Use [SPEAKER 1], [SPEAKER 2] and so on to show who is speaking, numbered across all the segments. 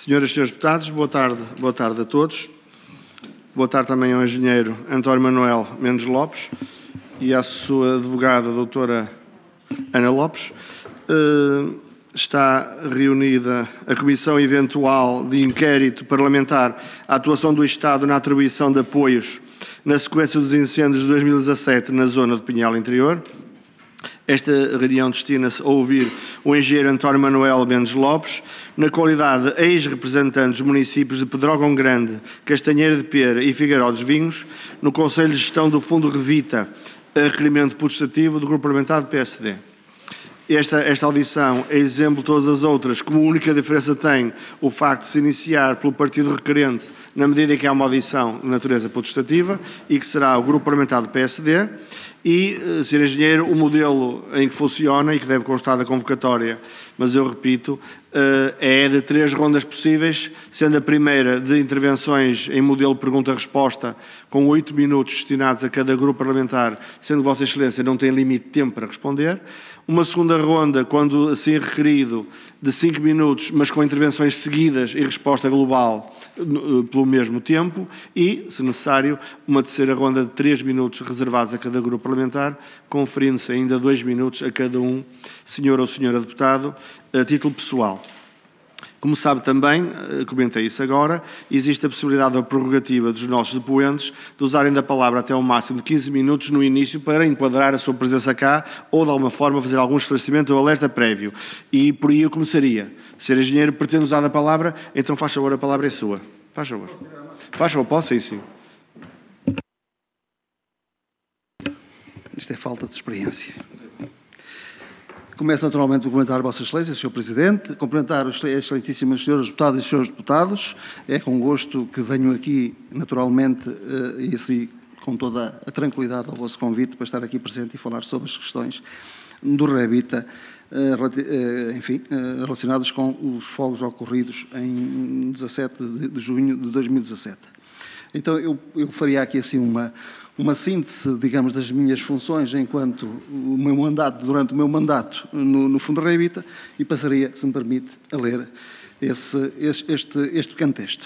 [SPEAKER 1] Senhoras e senhores deputados, boa tarde a todos. Boa tarde também ao engenheiro António Manuel Mendes Lopes e à sua advogada, doutora Ana Lopes. Está reunida a Comissão Eventual de Inquérito Parlamentar à atuação do Estado na atribuição de apoios na sequência dos incêndios de 2017 na zona do Pinhal Interior. Esta reunião destina-se a ouvir o engenheiro António Manuel Mendes Lopes, na qualidade de ex-representante dos municípios de Pedrógão Grande, Castanheira de Pera e Figueiró dos Vinhos, no Conselho de Gestão do Fundo Revita, a requerimento putestativo do Grupo Parlamentar do PSD. Esta audição é exemplo de todas as outras, como a única diferença tem o facto de se iniciar pelo partido requerente, na medida em que há uma audição de natureza putestativa, e que será o Grupo Parlamentar do PSD, e, Sr. Engenheiro, o modelo em que funciona e que deve constar da convocatória, mas eu repito, é de 3 rondas possíveis, sendo a primeira de intervenções em modelo pergunta-resposta, com 8 minutos destinados a cada grupo parlamentar, sendo Vossa Excelência não tem limite de tempo para responder. Uma segunda ronda, quando assim requerido, de 5 minutos, mas com intervenções seguidas e resposta global pelo mesmo tempo. E, se necessário, uma terceira ronda de 3 minutos reservados a cada grupo parlamentar, conferindo-se ainda 2 minutos a cada um, senhor ou senhora deputado, a título pessoal. Como sabe também, comentei isso agora, existe a possibilidade da prerrogativa dos nossos depoentes de usarem da palavra até ao máximo de 15 minutos no início para enquadrar a sua presença cá ou, de alguma forma, fazer algum esclarecimento ou alerta prévio. E por aí eu começaria. Ser engenheiro pretende usar a palavra, então faz favor, a palavra é sua. Faz favor. Faz favor, posso? Sim.
[SPEAKER 2] Isto é falta de experiência. Começo naturalmente por cumprimentar Vossa Excelência, Sr. Presidente, cumprimentar os excelentíssimos senhores deputados e senhores deputados. É com gosto que venho aqui, naturalmente, e assim com toda a tranquilidade ao vosso convite para estar aqui presente e falar sobre as questões do Revita, enfim, relacionadas com os fogos ocorridos em 17 de junho de 2017. Então, eu faria aqui assim uma síntese, digamos, das minhas funções enquanto o meu mandato, durante o meu mandato no Fundo Revita, e passaria, se me permite, a ler este pequeno texto.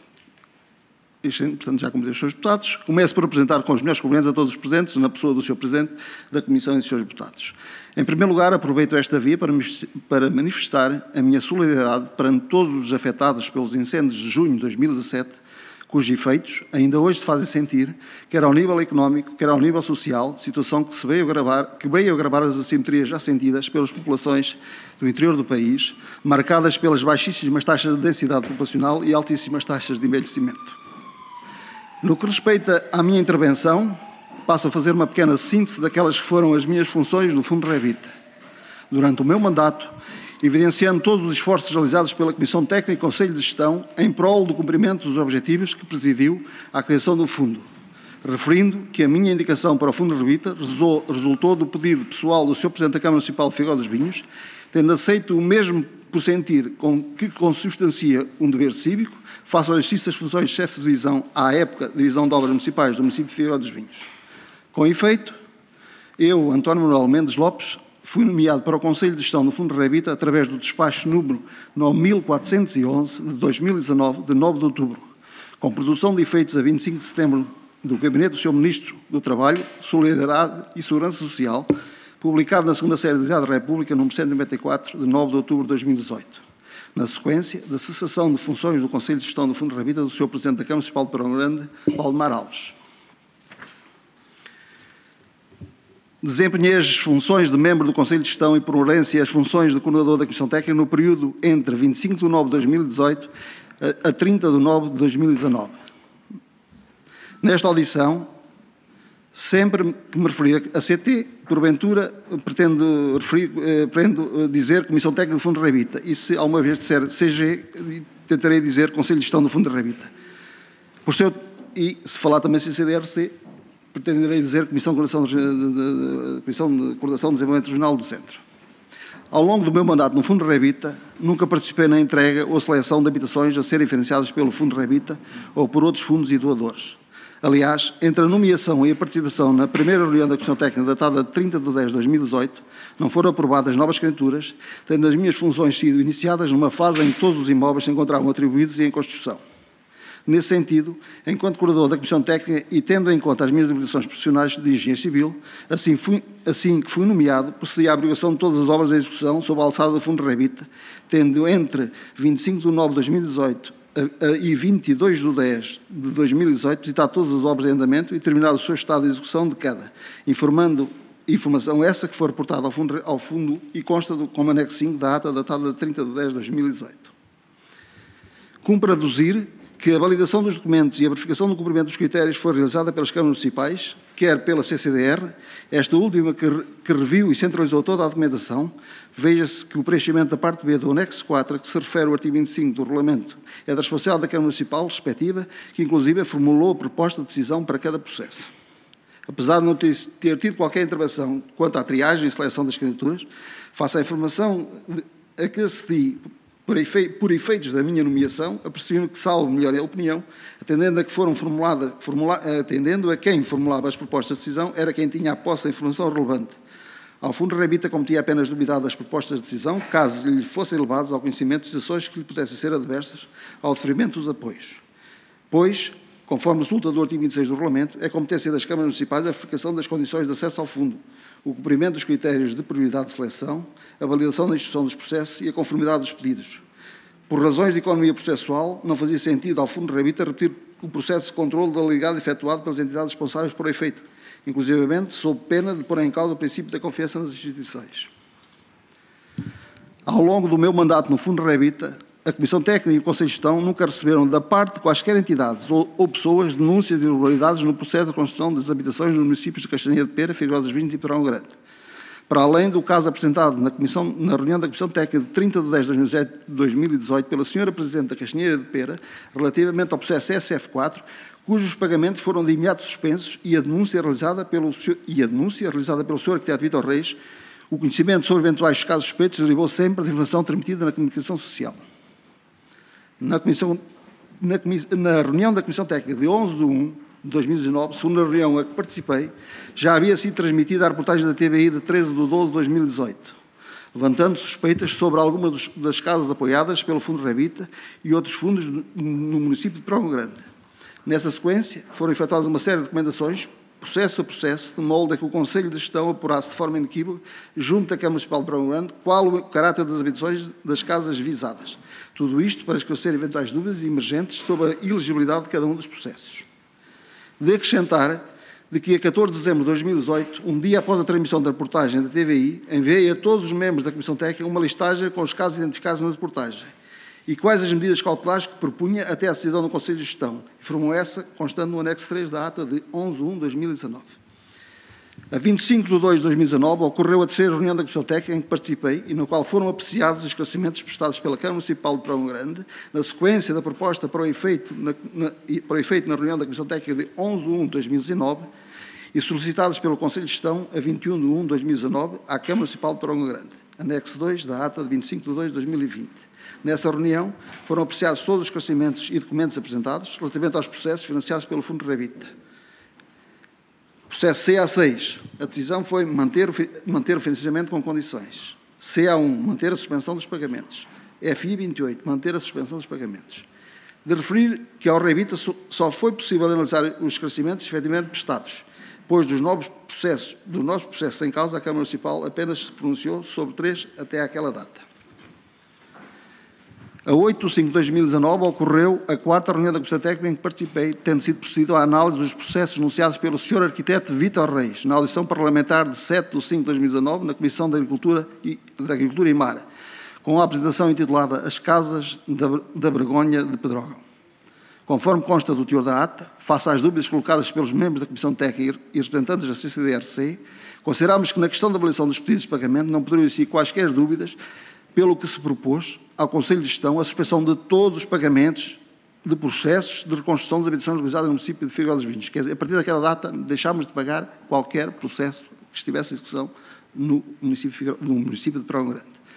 [SPEAKER 2] Portanto, já convidei os senhores deputados. Começo por apresentar com os meus cumprimentos a todos os presentes, na pessoa do Sr. Presidente da Comissão e dos senhores deputados. Em primeiro lugar, aproveito esta via para manifestar a minha solidariedade perante todos os afetados pelos incêndios de junho de 2017, cujos efeitos ainda hoje se fazem sentir, quer ao nível económico, quer ao nível social, situação que veio agravar as assimetrias já sentidas pelas populações do interior do país, marcadas pelas baixíssimas taxas de densidade populacional e altíssimas taxas de envelhecimento. No que respeita à minha intervenção, passo a fazer uma pequena síntese daquelas que foram as minhas funções no Fundo Revita. Durante o meu mandato, evidenciando todos os esforços realizados pela Comissão Técnica e Conselho de Gestão em prol do cumprimento dos objetivos que presidiu à criação do Fundo, referindo que a minha indicação para o Fundo Revita resultou do pedido pessoal do Sr. Presidente da Câmara Municipal de Figueiró dos Vinhos, tendo aceito o mesmo por sentir que consubstancia um dever cívico, face ao exercício das funções de chefe de divisão à época, Divisão de Obras Municipais do município de Figueiró dos Vinhos. Com efeito, eu, António Manuel Mendes Lopes, fui nomeado para o Conselho de Gestão do Fundo Revita através do despacho número 9411 de 2019, de 9 de outubro, com produção de efeitos a 25 de setembro do Gabinete do Sr. Ministro do Trabalho, Solidariedade e Segurança Social, publicado na segunda série do Diário da República, número 194, de 9 de outubro de 2018, na sequência da cessação de funções do Conselho de Gestão do Fundo Revita do Sr. Presidente da Câmara Municipal de Pedrógão Grande, Valdemar Alves. Desempenhei as funções de membro do Conselho de Gestão e, por urgência, as funções de coordenador da Comissão Técnica no período entre 25 de nove de 2018 a 30 de nove de 2019. Nesta audição, sempre que me referir a CT, porventura, pretendo dizer Comissão Técnica do Fundo Revita, e se alguma vez disser CG, tentarei dizer Conselho de Gestão do Fundo Revita. E se falar também CCDRC, pretenderei dizer Comissão de Coordenação de Desenvolvimento Regional do Centro. Ao longo do meu mandato no Fundo Revita, nunca participei na entrega ou seleção de habitações a serem financiadas pelo Fundo Revita ou por outros fundos e doadores. Aliás, entre a nomeação e a participação na primeira reunião da Comissão Técnica, datada de 30 de 10 de 2018, não foram aprovadas novas candidaturas, tendo as minhas funções sido iniciadas numa fase em que todos os imóveis se encontravam atribuídos e em construção. Nesse sentido, enquanto coordenador da Comissão Técnica e tendo em conta as minhas habilitações profissionais de engenheiro civil, assim que fui nomeado, procedi à abrigação de todas as obras em execução sob a alçada do Fundo Revita, tendo entre 25 de nove de 2018 e 22 de 10 de 2018 visitado todas as obras em andamento e terminado o seu estado de execução de cada, informação essa que foi reportada ao fundo e consta como anexo 5 da ata datada de 30 de 10 de 2018. Cumpre aduzir que a validação dos documentos e a verificação do cumprimento dos critérios foi realizada pelas câmaras municipais, quer pela CCDR, esta última que reviu e centralizou toda a documentação. Veja-se que o preenchimento da parte B do anexo 4, a que se refere o artigo 25 do regulamento, é da responsabilidade da Câmara Municipal respectiva, que inclusive formulou a proposta de decisão para cada processo. Apesar de não ter tido qualquer intervenção quanto à triagem e seleção das candidaturas, face à informação a que acedi por efeitos da minha nomeação, apercebi-me que, salvo melhor a opinião, atendendo a quem formulava as propostas de decisão, era quem tinha a posse da informação relevante. Ao Fundo Revita competia apenas duvidar das propostas de decisão, caso lhe fossem levadas ao conhecimento de situações que lhe pudessem ser adversas ao deferimento dos apoios. Pois, conforme resulta do artigo 26 do Regulamento, é competência das câmaras municipais a verificação das condições de acesso ao fundo, o cumprimento dos critérios de prioridade de seleção, a validação da instrução dos processos e a conformidade dos pedidos. Por razões de economia processual, não fazia sentido ao Fundo Revita repetir o processo de controle da legalidade efetuado pelas entidades responsáveis por efeito, inclusivamente sob pena de pôr em causa o princípio da confiança nas instituições. Ao longo do meu mandato no Fundo Revita, a Comissão Técnica e o Conselho de Gestão nunca receberam da parte de quaisquer entidades ou pessoas denúncias de irregularidades no processo de construção das habitações nos municípios de Castanheira de Pera, Figueiró das Vinhas e Pedrógão Grande. Para além do caso apresentado na reunião da Comissão Técnica de 30 de 10 de 2018 pela Sra. Presidente da Castanheira de Pera, relativamente ao processo SF4, cujos pagamentos foram de imediato suspensos e a denúncia realizada pelo Sr. Arquiteto Vítor Reis, o conhecimento sobre eventuais casos suspeitos derivou sempre da informação transmitida na comunicação social. Na reunião da Comissão Técnica de 11 de 1 de 2019, segunda reunião a que participei, já havia sido transmitida a reportagem da TVI de 13 de 12 de 2018, levantando suspeitas sobre algumas das casas apoiadas pelo Fundo Revita e outros fundos no município de Pedrógão Grande. Nessa sequência, foram efetuadas uma série de recomendações, processo a processo, de molde a que o Conselho de Gestão apurasse de forma inequívoca, junto da Câmara Municipal de Pedrógão Grande, qual o caráter das habitações das casas visadas. Tudo isto para esclarecer eventuais dúvidas emergentes sobre a elegibilidade de cada um dos processos. De acrescentar de que a 14 de dezembro de 2018, um dia após a transmissão da reportagem da TVI, enviei a todos os membros da Comissão Técnica uma listagem com os casos identificados na reportagem e quais as medidas cautelares que propunha até a decisão do Conselho de Gestão, informou essa, constando no anexo 3 da ata de 11 de 1 de 2019. A 25 de 2 de 2019, ocorreu a terceira reunião da Comissão Técnica em que participei e na qual foram apreciados os esclarecimentos prestados pela Câmara Municipal de Pedrógão Grande, na sequência da proposta para o efeito na reunião da Comissão Técnica de 11 de 1 de 2019 e solicitados pelo Conselho de Gestão a 21 de 1 de 2019 à Câmara Municipal de Pedrógão Grande, anexo 2 da ata de 25 de 2 de 2020. Nessa reunião foram apreciados todos os esclarecimentos e documentos apresentados relativamente aos processos financiados pelo Fundo Revita. Processo CA6, a decisão foi manter o financiamento com condições. CA1, manter a suspensão dos pagamentos. FI 28, manter a suspensão dos pagamentos. De referir que ao Revita só foi possível analisar os esclarecimentos efetivamente prestados, pois dos novos processos em causa, a Câmara Municipal apenas se pronunciou sobre 3 até àquela data. A 8 de 5 de 2019 ocorreu a quarta reunião da Comissão Técnica em que participei, tendo sido procedido à análise dos processos anunciados pelo Sr. Arquiteto Vítor Reis, na audição parlamentar de 7 de 5 de 2019, na Comissão da Agricultura e Mar, com a apresentação intitulada As Casas da Vergonha de Pedrógão. Conforme consta do teor da ata, face às dúvidas colocadas pelos membros da Comissão Técnica e representantes da CCDRC, considerámos que na questão da avaliação dos pedidos de pagamento não poderiam existir quaisquer dúvidas, pelo que se propôs ao Conselho de Gestão a suspensão de todos os pagamentos de processos de reconstrução das habitações localizadas no município de Figueiró das Vinhas. Quer dizer, a partir daquela data deixámos de pagar qualquer processo que estivesse em execução no município de Pedrógão Grande.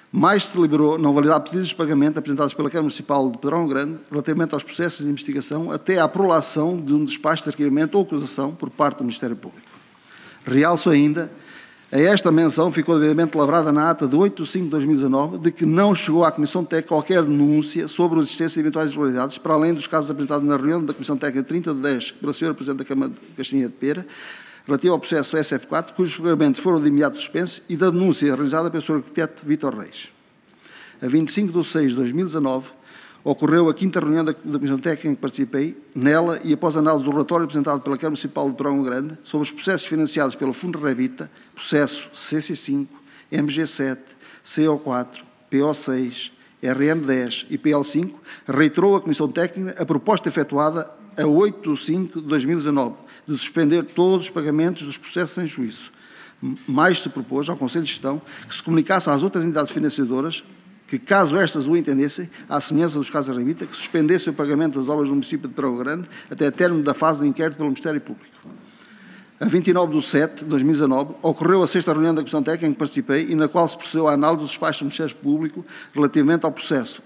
[SPEAKER 2] Mais se deliberou não validar pedidos de pagamento apresentados pela Câmara Municipal de Pedrógão Grande relativamente aos processos de investigação até à prolação de um despacho de arquivamento ou acusação por parte do Ministério Público. Realço ainda, a esta menção ficou devidamente lavrada na ata de 8 de 5 de 2019, de que não chegou à Comissão Técnica qualquer denúncia sobre a existência de eventuais irregularidades, para além dos casos apresentados na reunião da Comissão Técnica 30 de 10 pela Sra. Presidente da Câmara de Castanha de Pera, relativo ao processo SF4, cujos pagamentos foram de imediato suspenso, e da denúncia realizada pelo Sr. Arquiteto Vítor Reis. A 25 de 6 de 2019, ocorreu a 5ª reunião da Comissão Técnica em que participei. Nela, e após análise do relatório apresentado pela Câmara Municipal de Pedrógão Grande sobre os processos financiados pelo Fundo Revita, processo CC5, MG7, CO4, PO6, RM10 e PL5, reiterou a Comissão Técnica a proposta efetuada a 8 de 5 de 2019 de suspender todos os pagamentos dos processos em juízo. Mais se propôs ao Conselho de Gestão que se comunicasse às outras entidades financiadoras que, caso estas o entendessem, à semelhança dos casos da Revita, que suspendesse o pagamento das obras do município de Pedrógão Grande até término da fase de inquérito pelo Ministério Público. A 29 de 7 de 2019, ocorreu a 6ª reunião da Comissão Técnica em que participei e na qual se procedeu à análise dos despachos do Ministério Público relativamente ao processo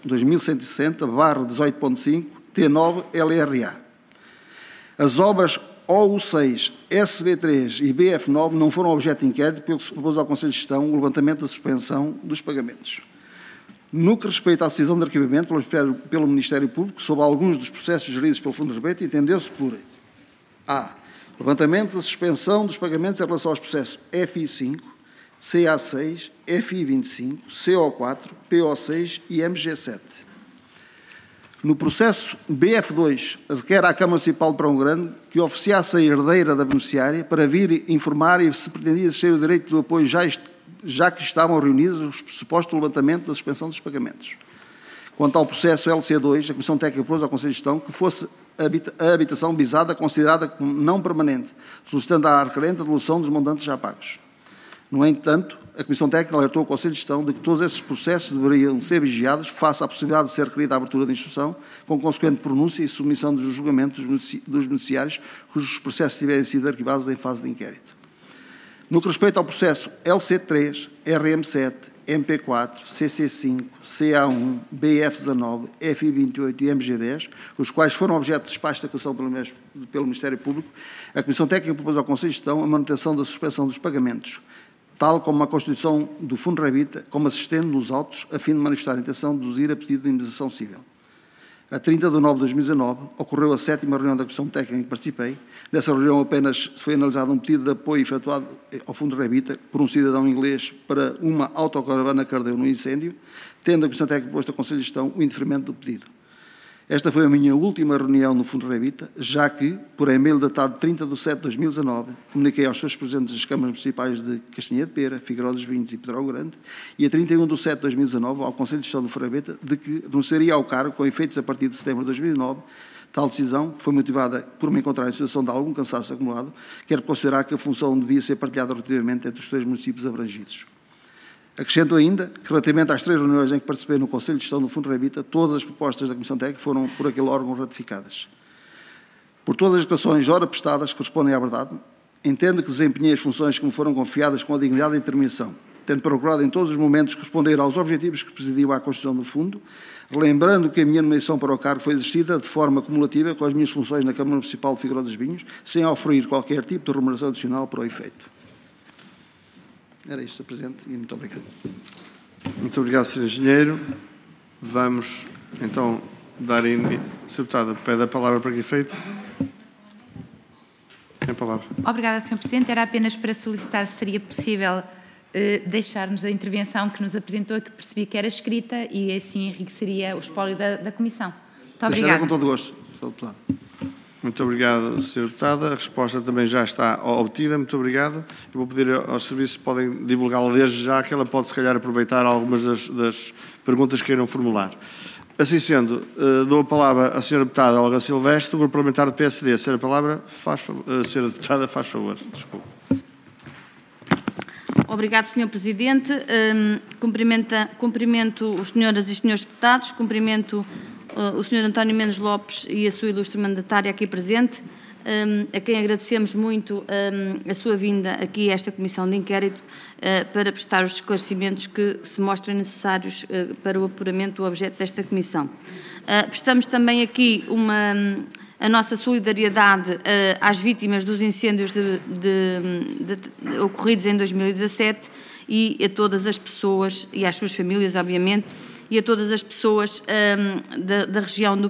[SPEAKER 2] 2160/18.5 T9 LRA. As obras OU6, SB3 e BF9 não foram objeto de inquérito, pelo que se propôs ao Conselho de Gestão o levantamento da suspensão dos pagamentos. No que respeita à decisão de arquivamento pelo Ministério Público sobre alguns dos processos geridos pelo Fundo de Rebento, entendeu-se por a. Levantamento da suspensão dos pagamentos em relação aos processos FI5, CA6, FI25, CO4, PO6 e MG7. No processo BF2, requer à Câmara Municipal de Pedrógão Grande que oficiasse a herdeira da beneficiária para vir informar e se pretendia exercer o direito do apoio já que estavam reunidos os pressupostos do levantamento da suspensão dos pagamentos. Quanto ao processo LC2, a Comissão Técnica propôs ao Conselho de Gestão que fosse a habitação visada considerada como não permanente, solicitando à requerente a devolução dos montantes já pagos. No entanto, a Comissão Técnica alertou o Conselho de Gestão de que todos esses processos deveriam ser vigiados face à possibilidade de ser requerida a abertura de instrução, com consequente pronúncia e submissão dos julgamentos dos beneficiários cujos processos tiverem sido arquivados em fase de inquérito. No que respeita ao processo LC3, RM7, MP4, CC5, CA1, BF19, FI28 e MG10, os quais foram objeto de despacho de acusação pelo Ministério Público, a Comissão Técnica propôs ao Conselho de Gestão a manutenção da suspensão dos pagamentos, tal como a constituição do Fundo Revita, como assistente nos autos, a fim de manifestar a intenção de deduzir a pedido de indemnização civil. A 30 de 9 de 2019, ocorreu a 7ª reunião da Comissão Técnica em que participei. Nessa reunião apenas foi analisado um pedido de apoio efetuado ao Fundo Revita por um cidadão inglês para uma autocaravana que ardeu no incêndio, tendo a Comissão Técnica proposto ao Conselho de Gestão o indeferimento do pedido. Esta foi a minha última reunião no Fundo Revita, já que, por e-mail datado 30 de 7 de 2019, comuniquei aos seus presidentes das câmaras municipais de Castanha de Pera, Figueiró dos Vinhos e Pedrógão Grande, e a 31 de 7 de 2019, ao Conselho de Gestão do Fundo Revita, de que renunciaria ao cargo com efeitos a partir de setembro de 2009. Tal decisão foi motivada por me encontrar em situação de algum cansaço acumulado, quero considerar que a função devia ser partilhada rotativamente entre os 3 municípios abrangidos. Acrescento ainda que, relativamente às 3 reuniões em que participei no Conselho de Gestão do Fundo Revita, todas as propostas da Comissão Técnica foram por aquele órgão ratificadas. Por todas as declarações ora prestadas que correspondem à verdade, entendo que desempenhei as funções que me foram confiadas com a dignidade e determinação, tendo procurado em todos os momentos responder aos objetivos que presidiam à construção do Fundo, lembrando que a minha nomeação para o cargo foi exercida de forma cumulativa com as minhas funções na Câmara Municipal de Figueiró dos Vinhos, sem oferir qualquer tipo de remuneração adicional para o efeito. Era isto, Sr. Presidente, e muito obrigado.
[SPEAKER 1] Muito obrigado, Sr. Engenheiro. Vamos, então, dar Sr. Deputada, pede a palavra para que efeito? Tem a palavra.
[SPEAKER 3] Obrigada, Sr. Presidente. Era apenas para solicitar se seria possível deixarmos a intervenção que nos apresentou, que percebi que era escrita, e assim enriqueceria o espólio da Comissão. Muito obrigada.
[SPEAKER 2] Deixarei com todo o gosto, Sr. Deputado.
[SPEAKER 1] Muito obrigado, Sr. Deputada. A resposta também já está obtida. Muito obrigado. Eu vou pedir aos serviços se podem divulgá-la desde já, que ela pode, se calhar, aproveitar algumas das perguntas que queiram formular. Assim sendo, dou a palavra à Sra. Deputada Olga Silvestre, do Grupo Parlamentar do PSD. Sra. Sra. Deputada, faz favor. Desculpe.
[SPEAKER 4] Obrigado, Sr. Presidente. Cumprimento os senhoras e senhores deputados, cumprimento o Sr. António Mendes Lopes e a sua ilustre mandatária aqui presente. a quem agradecemos muito a sua vinda aqui a esta Comissão de Inquérito para prestar os esclarecimentos que se mostrem necessários para o apuramento do objeto desta Comissão. Prestamos também aqui a nossa solidariedade às vítimas dos incêndios ocorridos em 2017 e a todas as pessoas, e às suas famílias, obviamente, e a todas as pessoas da região do